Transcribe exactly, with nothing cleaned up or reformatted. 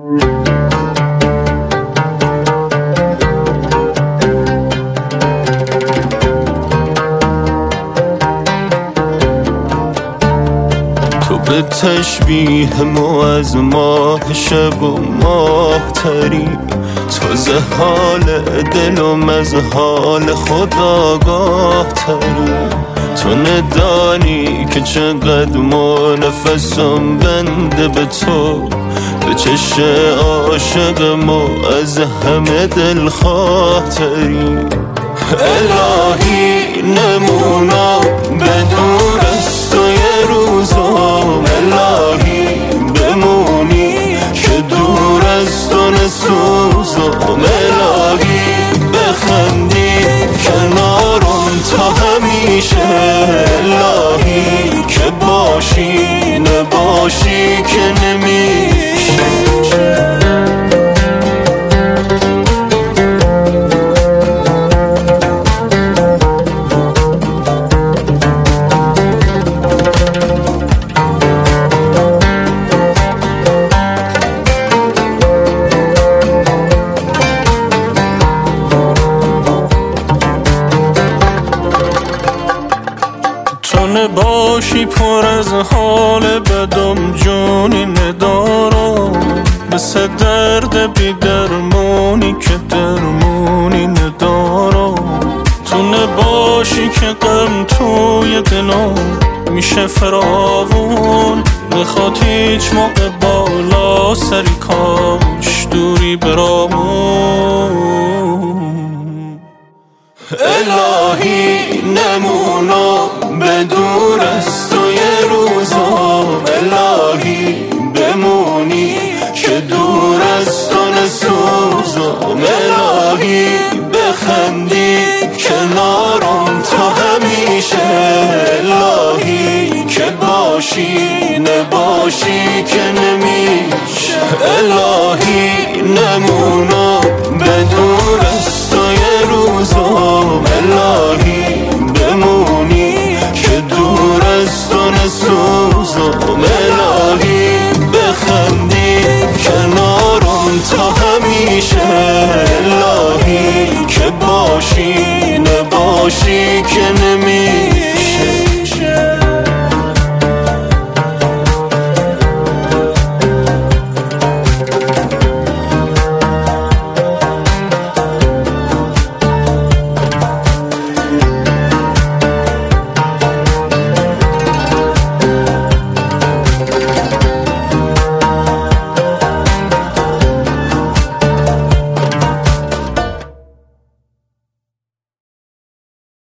تو به تشبیه ما از ماه شب و ماه تری، تازه حال دلم از حال خداگاه تری. تو ندانی که چقدر ما نفسم بنده به تو، به چشم عاشق ما از همه دلخواه تری. الهی نمونا بدور از تو یه روزم، الهی بمونی که دور از تو نسوزم، الهی بخندی کنارم تا همیشه، الهی که باشی نباشی که نمیشه. باشی پر از حال بدم جونی ندارم، مثل درد بی درمونی که درمونی ندارم. تو نباشی که غم توی دلم میشه فراوون، بخواد هیچ موقع بالا سری کاش دوری برامون. الهی نمونا بدور از تو یه روزم، الهی بمونی که دور از تو نسوزم، الهی بخندی کنارم تا همیشه، الهی که باشی نباشی که نمیشه. الهی نمونا بدور از تو یه روزم، الهی بمونی که دور از تو نسوزم، الهی بخندی کنارم تا همیشه، الهی که باشی نباشی که نمیشه.